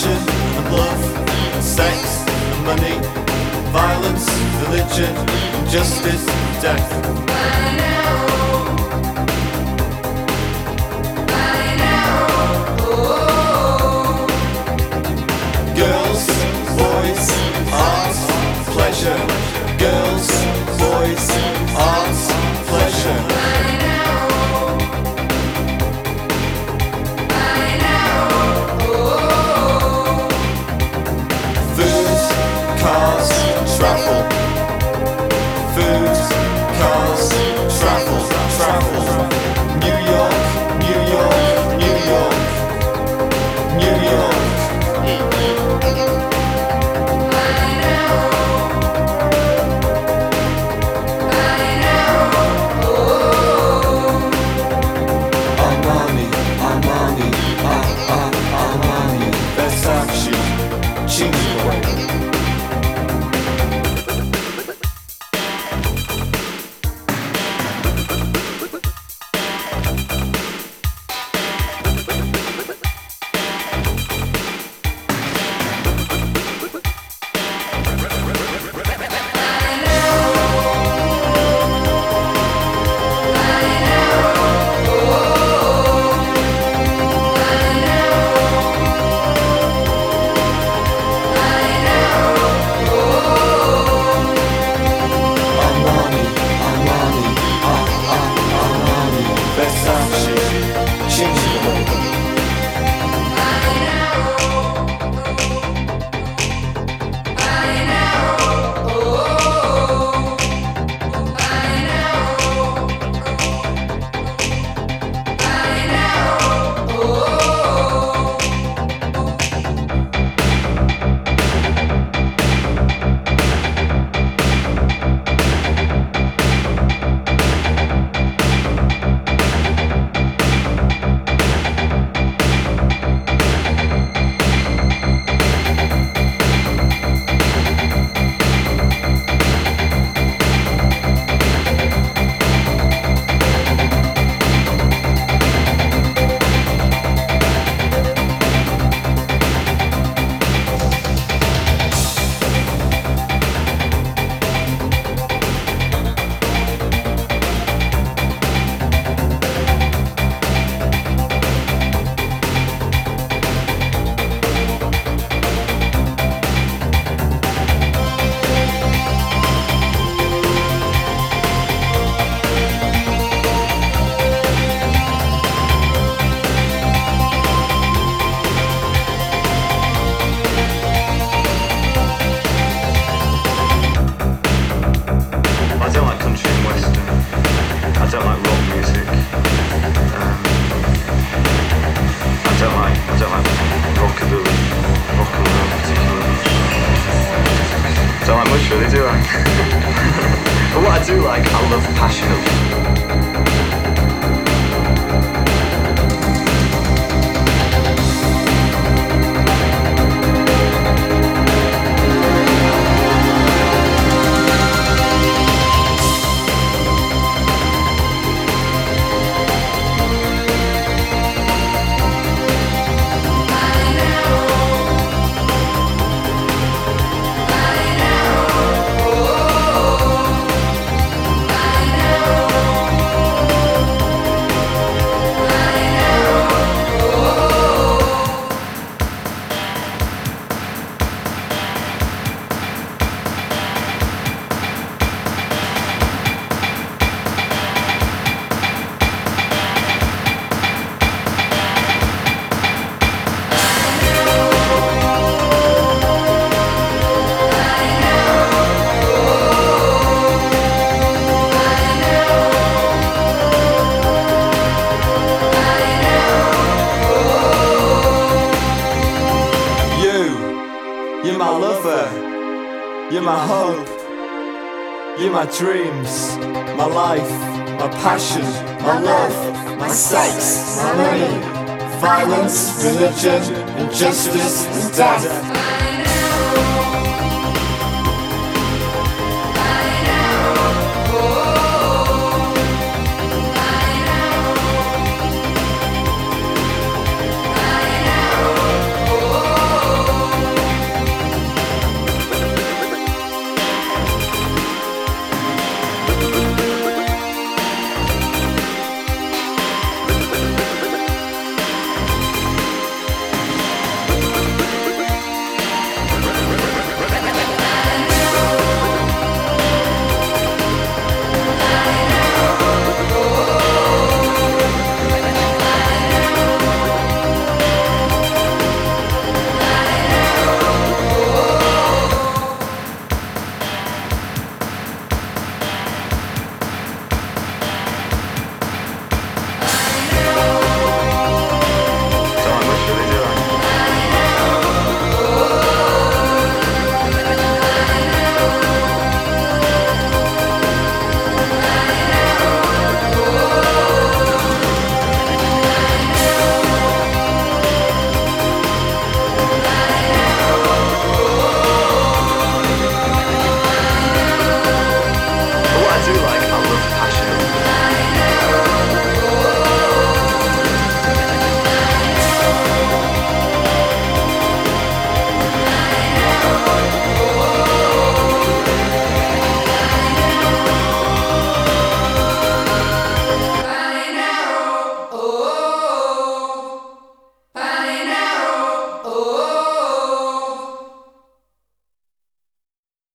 passion and love and sex and money, violence, religion, injustice, death. Girls, boys, art, pleasure. Girls, boys, art, pleasure. Food, cars, travel. Food, cars, travel, travel. New York, New York, New York, New York. Armani, Armani, Armani, Versace, Chingway. Armani, Armani, Armani, Versace, Chingway. I don't like country and western. I don't like rock music. I don't like rockabilly, rock and roll particularly. Don't like much really, do I? But what I do like, I love passionately. You're my lover, you're my hope, you're my dreams, my life, my passion, my love, my sex, my money, violence, religion, injustice, and death.